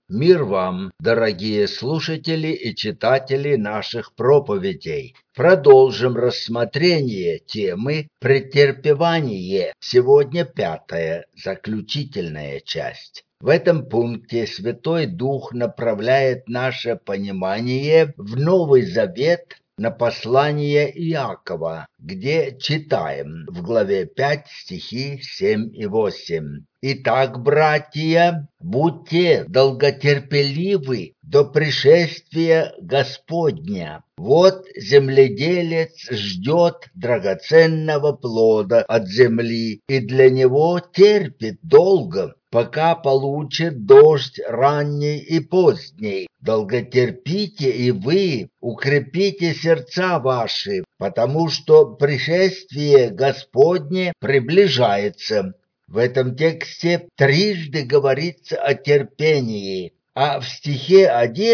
Мир вам, дорогие слушатели и читатели наших проповедей. Продолжим рассмотрение темы претерпевание. Сегодня 5-я, заключительная часть. В этом пункте Святой Дух направляет наше понимание в Новый Завет на послание Иакова, где читаем в главе 5 стихи 7 и 8. «Итак, братья, будьте долготерпеливы до пришествия Господня. Вот земледелец ждет драгоценного плода от земли и для него терпит долго, пока получит дождь ранний и поздний. Долготерпите и вы, укрепите сердца ваши, потому что пришествие Господне приближается». В этом тексте трижды говорится о терпении, а в стихе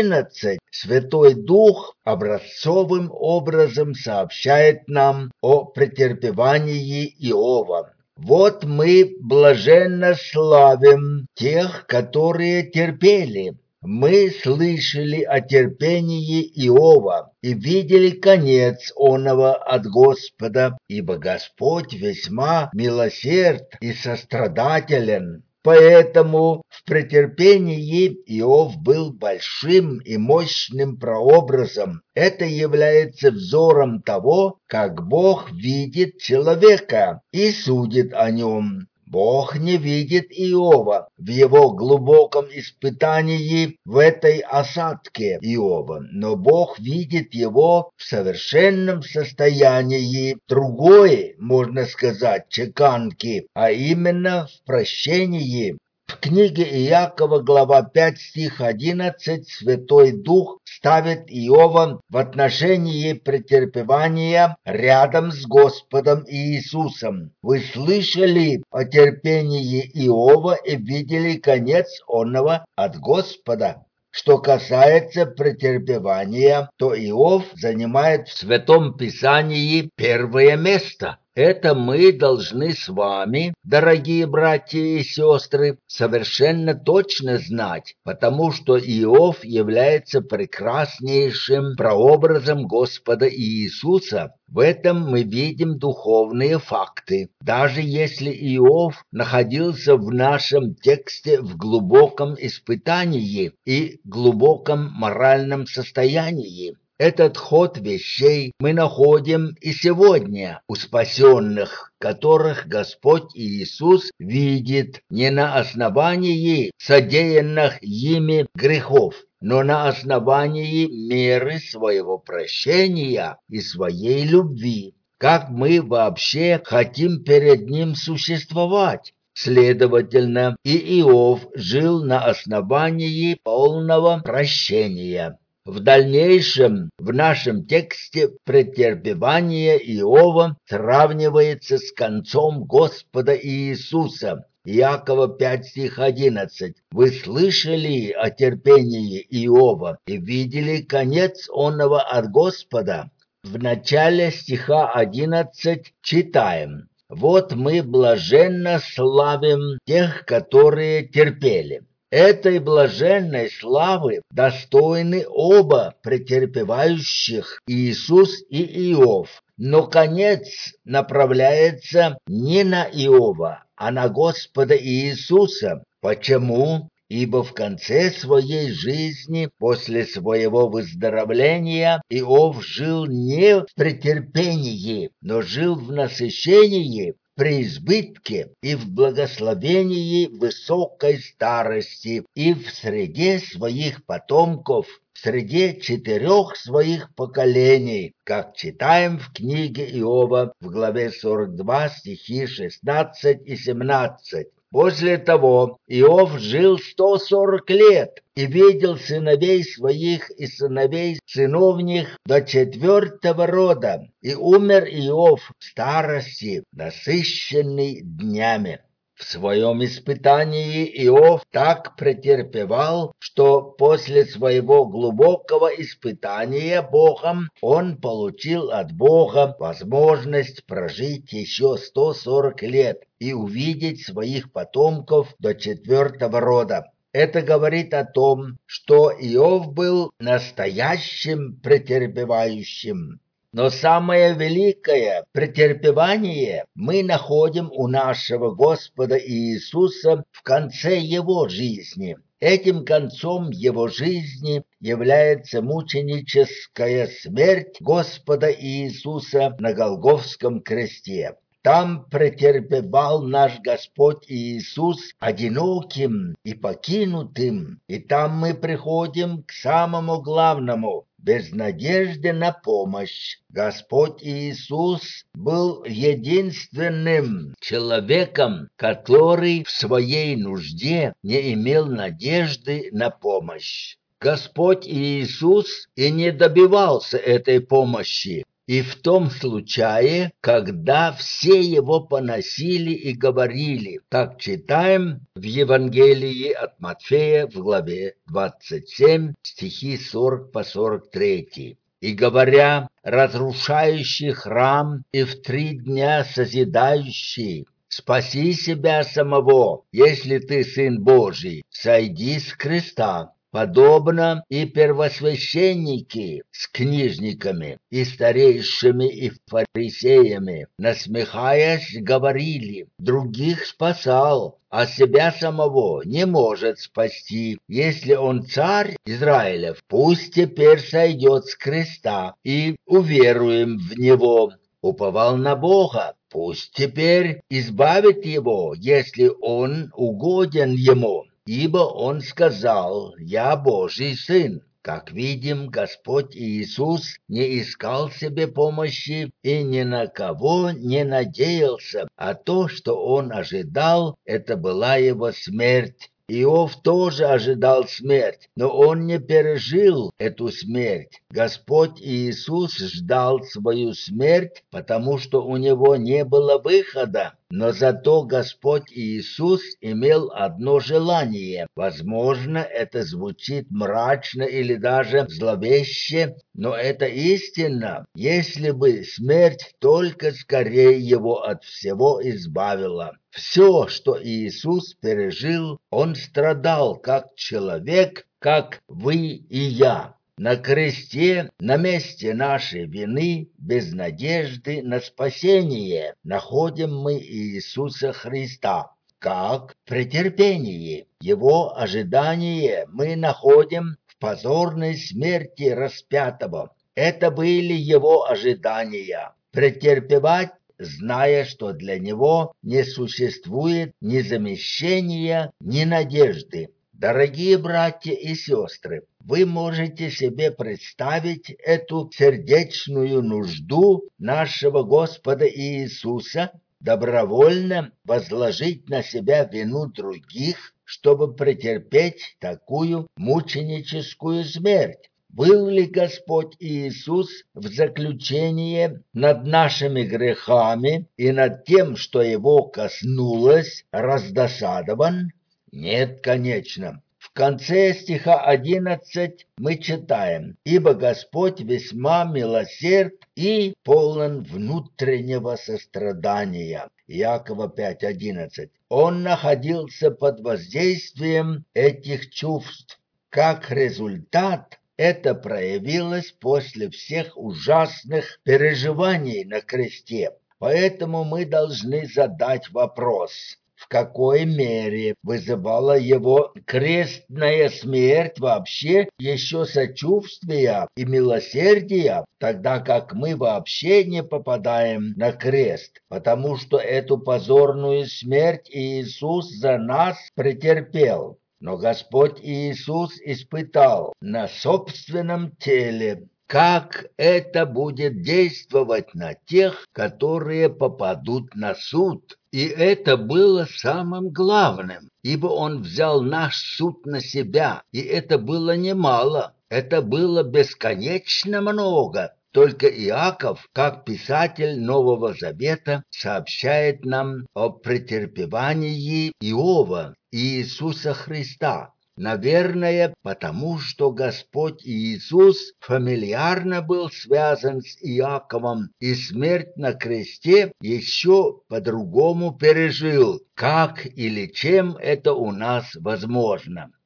11 Святой Дух образцовым образом сообщает нам о претерпевании Иова. «Вот мы блаженно славим тех, которые терпели. Мы слышали о терпении Иова и видели конец оного от Господа, ибо Господь весьма милосерд и сострадателен». Поэтому в претерпении Иов был большим и мощным прообразом. Это является взором того, как Бог видит человека и судит о нем. Бог не видит Иова в его глубоком испытании в этой осадке Иова, но Бог видит его в совершенном состоянии другой, можно сказать, чеканки, а именно в прощении. В книге Иакова, глава 5, стих 11, Святой Дух ставит Иова в отношении претерпевания рядом с Господом Иисусом. «Вы слышали о терпении Иова и видели конец оного от Господа». Что касается претерпевания, то Иов занимает в Святом Писании первое место. Это мы должны с вами, дорогие братья и сестры, совершенно точно знать, потому что Иов является прекраснейшим прообразом Господа Иисуса. В этом мы видим духовные факты. Даже если Иов находился в нашем тексте в глубоком испытании и глубоком моральном состоянии, этот ход вещей мы находим и сегодня у спасенных, которых Господь Иисус видит не на основании содеянных ими грехов, но на основании меры своего прощения и своей любви. Как мы вообще хотим перед Ним существовать? Следовательно, и Иов жил на основании полного прощения. В дальнейшем в нашем тексте претерпевание Иова сравнивается с концом Господа Иисуса. Иакова 5, стих 11. «Вы слышали о терпении Иова и видели конец оного от Господа». В начале стиха 11 читаем: «Вот мы блаженно славим тех, которые терпели». Этой блаженной славы достойны оба претерпевающих, Иисус и Иов. Но конец направляется не на Иова, а на Господа Иисуса. Почему? Ибо в конце своей жизни, после своего выздоровления, Иов жил не в претерпении, но жил в насыщении, преизбытке и в благословении высокой старости и в среде своих потомков, в среде 4 своих поколений, как читаем в книге Иова в главе 42 стихи 16 и 17. После того Иов жил 140 лет и видел сыновей своих и сыновей сыновних до 4-го рода, и умер Иов в старости, насыщенный днями. В своем испытании Иов так претерпевал, что после своего глубокого испытания Богом он получил от Бога возможность прожить еще 140 лет и увидеть своих потомков до 4-го рода. Это говорит о том, что Иов был настоящим претерпевающим. Но самое великое претерпевание мы находим у нашего Господа Иисуса в конце Его жизни. Этим концом Его жизни является мученическая смерть Господа Иисуса на Голгофском кресте. Там претерпевал наш Господь Иисус одиноким и покинутым, и там мы приходим к самому главному – без надежды на помощь. Господь Иисус был единственным человеком, который в своей нужде не имел надежды на помощь. Господь Иисус и не добивался этой помощи. И в том случае, когда все его поносили и говорили, как читаем в Евангелии от Матфея в главе 27, стихи 40 по 43. «И говоря, разрушающий храм и в 3 дня созидающий, спаси себя самого, если ты Сын Божий, сойди с креста». Подобно и первосвященники с книжниками и старейшими и фарисеями, насмехаясь, говорили, других спасал, а себя самого не может спасти. Если он царь Израилев, пусть теперь сойдет с креста, и уверуем в него. Уповал на Бога, пусть теперь избавит его, если он угоден ему. Ибо он сказал: «Я Божий сын». Как видим, Господь Иисус не искал себе помощи и ни на кого не надеялся, а то, что он ожидал, это была его смерть. Иов тоже ожидал смерть, но он не пережил эту смерть. Господь Иисус ждал свою смерть, потому что у него не было выхода. Но зато Господь Иисус имел одно желание. Возможно, это звучит мрачно или даже зловеще, но это истина. Если бы смерть только скорее его от всего избавила. Все, что Иисус пережил, он страдал как человек, как вы и я. На кресте, на месте нашей вины, без надежды на спасение, находим мы Иисуса Христа. Как претерпение, его ожидание мы находим в позорной смерти распятого. Это были его ожидания. Претерпевать, зная, что для него не существует ни замещения, ни надежды. Дорогие братья и сестры, вы можете себе представить эту сердечную нужду нашего Господа Иисуса добровольно возложить на себя вину других, чтобы претерпеть такую мученическую смерть. Был ли Господь Иисус в заключении над нашими грехами и над тем, что его коснулось, раздосадован? Нет, конечно. В конце стиха 11 мы читаем: «Ибо Господь весьма милосерд и полон внутреннего сострадания». Иакова 5:11. Он находился под воздействием этих чувств. Как результат, это проявилось после всех ужасных переживаний на кресте. Поэтому мы должны задать вопрос: в какой мере вызывала его крестная смерть вообще еще сочувствия и милосердия, тогда как мы вообще не попадаем на крест, потому что эту позорную смерть Иисус за нас претерпел. Но Господь Иисус испытал на собственном теле, как это будет действовать на тех, которые попадут на суд. И это было самым главным, ибо Он взял наш суд на себя, и это было немало, это было бесконечно много. Только Иаков, как писатель Нового Завета, сообщает нам о претерпевании Иова и Иисуса Христа. Наверное, потому что Господь Иисус фамильярно был связан с Иаковом и смерть на кресте еще по-другому пережил, как или чем это у нас возможно.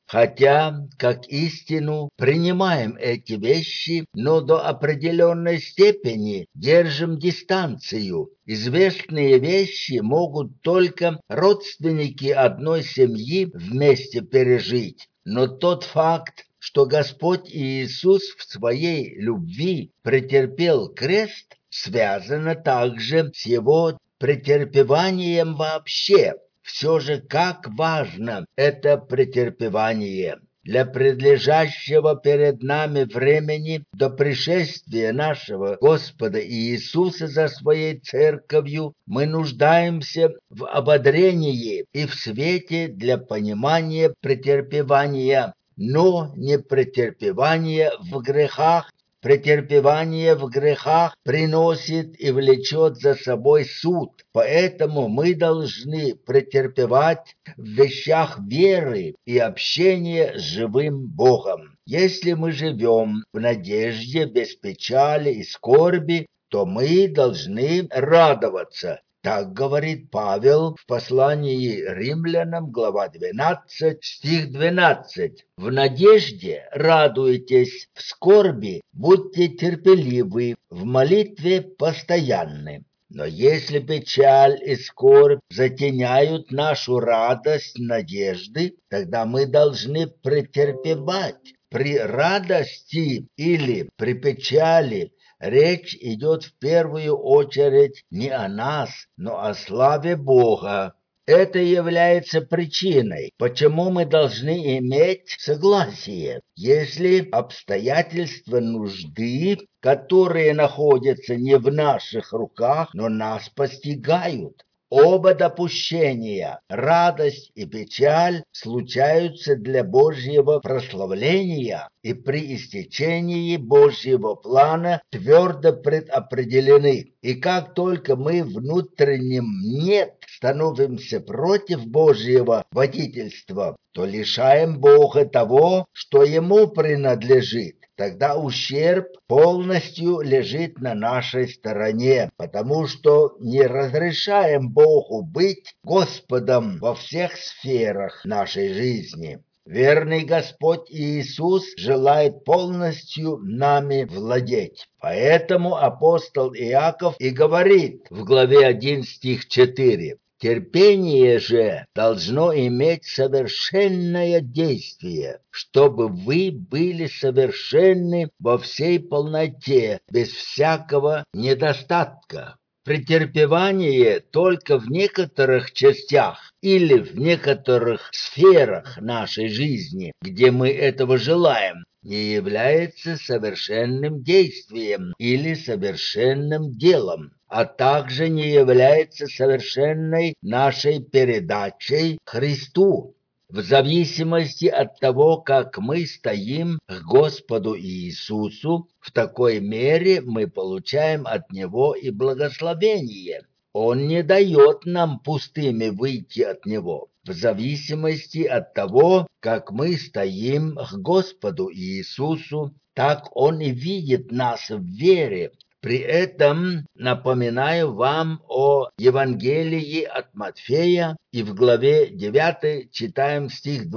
Хотя, как истину, принимаем эти вещи, но до определенной степени держим дистанцию. Известные вещи могут только родственники одной семьи вместе пережить. Но тот факт, что Господь Иисус в своей любви претерпел крест, связано также с его претерпеванием вообще. Все же как важно это претерпевание. Для предлежащего перед нами времени до пришествия нашего Господа Иисуса за своей церковью мы нуждаемся в ободрении и в свете для понимания претерпевания, но не претерпевания в грехах. Претерпевание в грехах приносит и влечет за собой суд, поэтому мы должны претерпевать в вещах веры и общения с живым Богом. Если мы живем в надежде без печали и скорби, то мы должны радоваться. Так говорит Павел в послании римлянам, глава 12, стих 12. «В надежде радуйтесь, в скорби будьте терпеливы, в молитве постоянны». Но если печаль и скорбь затеняют нашу радость, надежды, тогда мы должны претерпевать. При радости или при печали речь идет в первую очередь не о нас, но о славе Бога. Это является причиной, почему мы должны иметь согласие. Если обстоятельства нужды, которые находятся не в наших руках, но нас постигают, оба допущения, радость и печаль, случаются для Божьего прославления и при истечении Божьего плана твердо предопределены. И как только мы внутренним «нет» становимся против Божьего водительства, то лишаем Бога того, что Ему принадлежит. Тогда ущерб полностью лежит на нашей стороне, потому что не разрешаем Богу быть Господом во всех сферах нашей жизни. Верный Господь Иисус желает полностью нами владеть. Поэтому апостол Иаков и говорит в главе 1 стих 4: «Терпение же должно иметь совершенное действие, чтобы вы были совершенны во всей полноте, без всякого недостатка». Претерпевание только в некоторых частях или в некоторых сферах нашей жизни, где мы этого желаем, не является совершенным действием или совершенным делом, а также не является совершенной нашей передачей Христу. В зависимости от того, как мы стоим к Господу Иисусу, в такой мере мы получаем от Него и благословение. Он не дает нам пустыми выйти от Него. В зависимости от того, как мы стоим к Господу Иисусу, так Он и видит нас в вере. При этом напоминаю вам о Евангелии от Матфея, и в главе 9 читаем стих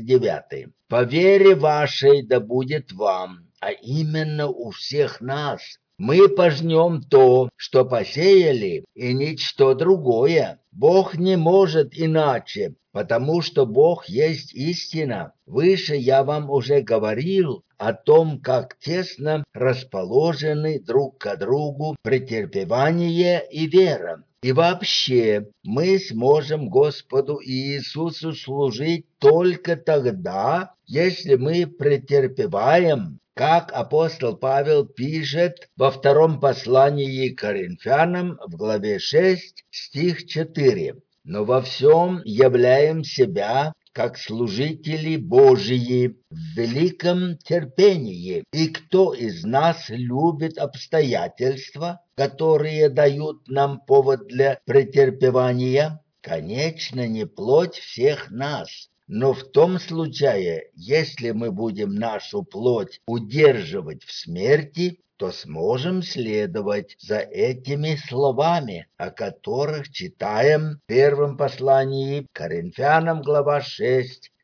29. «По вере вашей да будет вам», а именно у всех нас. Мы пожнем то, что посеяли, и ничто другое. Бог не может иначе, потому что Бог есть истина. Выше я вам уже говорил о том, как тесно расположены друг к другу претерпевание и вера. И вообще мы сможем Господу Иисусу служить только тогда, если мы претерпеваем, как апостол Павел пишет во втором послании к Коринфянам в главе 6, стих 4. «Но во всем являем себя как служители Божии в великом терпении. И кто из нас любит обстоятельства, которые дают нам повод для претерпевания? Конечно, не плоть всех нас». Но в том случае, если мы будем нашу плоть удерживать в смерти, то сможем следовать за этими словами, о которых читаем в первом послании к Коринфянам, глава 6,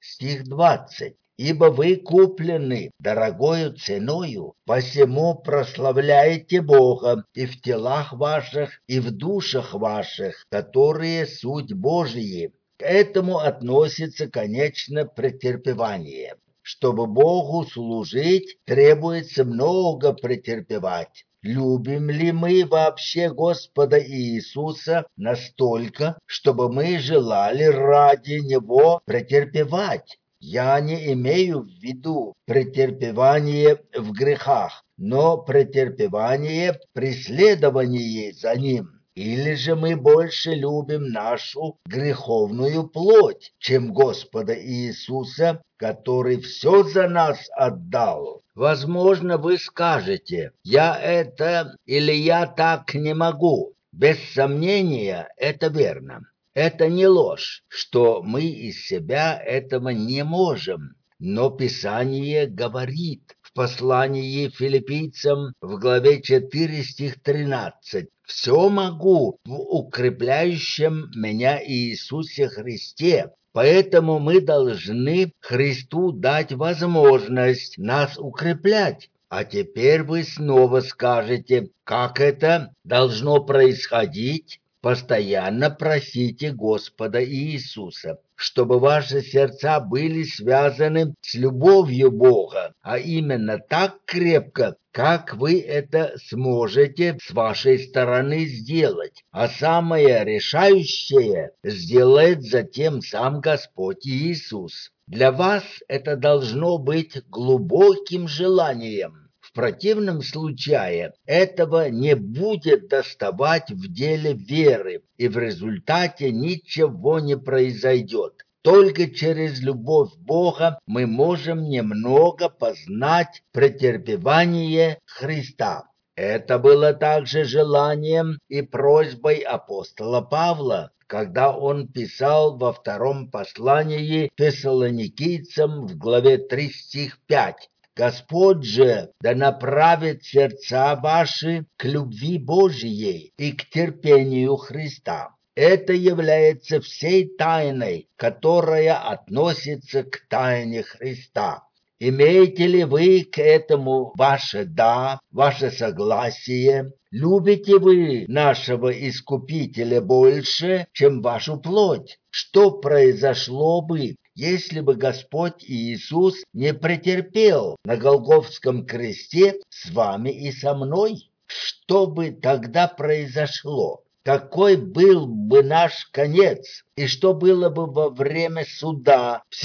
стих 20. «Ибо вы куплены дорогою ценою, посему прославляете Бога и в телах ваших, и в душах ваших, которые суть Божьи». К этому относится, конечно, претерпевание. Чтобы Богу служить, требуется много претерпевать. Любим ли мы вообще Господа Иисуса настолько, чтобы мы желали ради Него претерпевать? Я не имею в виду претерпевание в грехах, но претерпевание при следовании за Ним. Или же мы больше любим нашу греховную плоть, чем Господа Иисуса, который все за нас отдал? Возможно, вы скажете: «Я это или я так не могу». Без сомнения, это верно. Это не ложь, что мы из себя этого не можем. Но Писание говорит в послании филиппийцам в главе 4, стих 13: «Все могу в укрепляющем меня Иисусе Христе». Поэтому мы должны Христу дать возможность нас укреплять. А теперь вы снова скажете, как это должно происходить? Постоянно просите Господа Иисуса, чтобы ваши сердца были связаны с любовью Бога, а именно так крепко, как вы это сможете с вашей стороны сделать. А самое решающее сделает затем сам Господь Иисус. Для вас это должно быть глубоким желанием. В противном случае этого не будет доставать в деле веры, и в результате ничего не произойдет. Только через любовь Бога мы можем немного познать претерпевание Христа. Это было также желанием и просьбой апостола Павла, когда он писал во втором послании Фессалоникийцам в главе 3, стих 5. «Господь же да направит сердца ваши к любви Божией и к терпению Христа». Это является всей тайной, которая относится к тайне Христа. Имеете ли вы к этому ваше «да», ваше согласие? Любите вы нашего Искупителя больше, чем вашу плоть? Что произошло бы, если бы Господь Иисус не претерпел на Голгофском кресте с вами и со мной? Что бы тогда произошло? Какой был бы наш конец? И что было бы во время суда в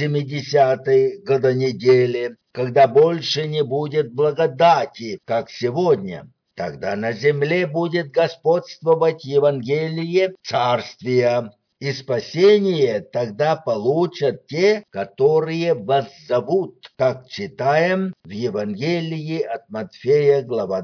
70-й годонеделе, когда больше не будет благодати, как сегодня? Тогда на земле будет господствовать Евангелие Царствия, и спасение тогда получат те, которые воззовут, как читаем в Евангелии от Матфея, глава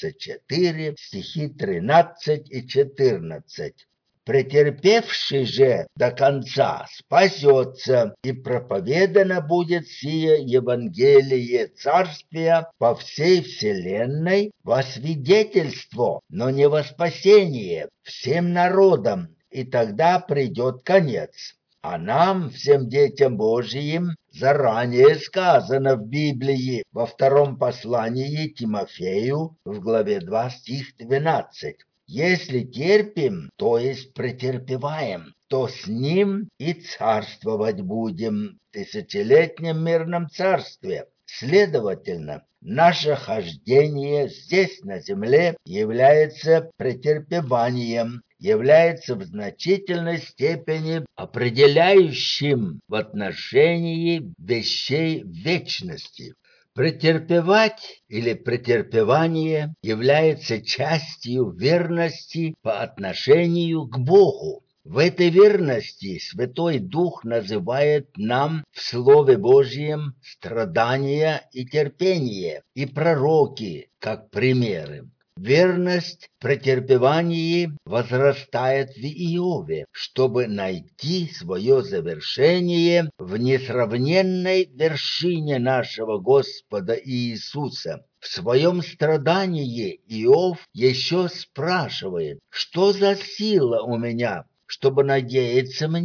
24, стихи 13 и 14. «Претерпевший же до конца спасется, и проповедано будет сие Евангелие Царствия по всей вселенной во свидетельство, но не во спасение, всем народам, и тогда придет конец». А нам, всем детям Божиим, заранее сказано в Библии во втором послании Тимофею в главе 2, стих 12. «Если терпим, то есть претерпеваем, то с ним и царствовать будем в тысячелетнем мирном царстве». Следовательно, наше хождение здесь на земле является претерпеванием, является в значительной степени определяющим в отношении вещей вечности. Претерпевать или претерпевание является частью верности по отношению к Богу. В этой верности Святой Дух называет нам в Слове Божьем страдания и терпение, и пророки как примеры. Верность в претерпевании возрастает в Иове, чтобы найти свое завершение в несравненной вершине нашего Господа Иисуса. В своем страдании Иов еще спрашивает: «Что за сила у меня, чтобы надеяться мне?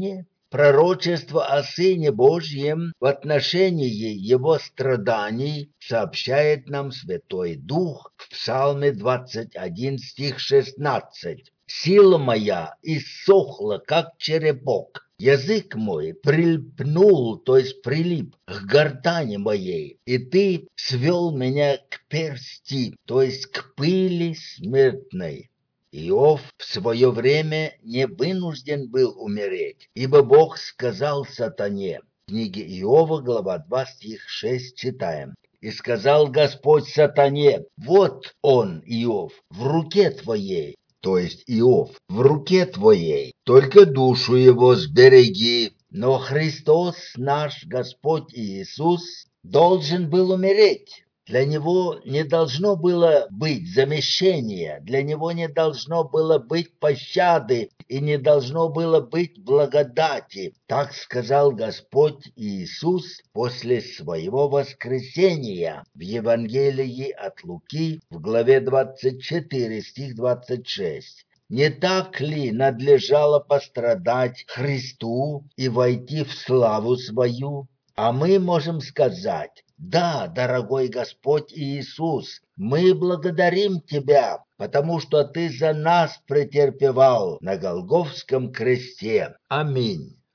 Пророчество о Сыне Божьем в отношении Его страданий сообщает нам Святой Дух в Псалме 21, стих 16. «Сила моя иссохла, как черепок, язык мой прильпнул, то есть прилип к гортани моей, и ты свел меня к персти, то есть к пыли смертной». Иов в свое время не вынужден был умереть, ибо Бог сказал сатане. В книге Иова, глава 2, стих 6 читаем. «И сказал Господь сатане, вот он, Иов, в руке твоей, то есть Иов, в руке твоей, только душу его сбереги». Но Христос, наш Господь Иисус, должен был умереть. Для него не должно было быть замещения, для него не должно было быть пощады и не должно было быть благодати. Так сказал Господь Иисус после своего воскресения в Евангелии от Луки в главе 24, стих 26. Не так ли надлежало пострадать Христу и войти в славу свою? А мы можем сказать: да, дорогой Господь Иисус, мы благодарим Тебя, потому что Ты за нас претерпевал на Голгофском кресте. Аминь.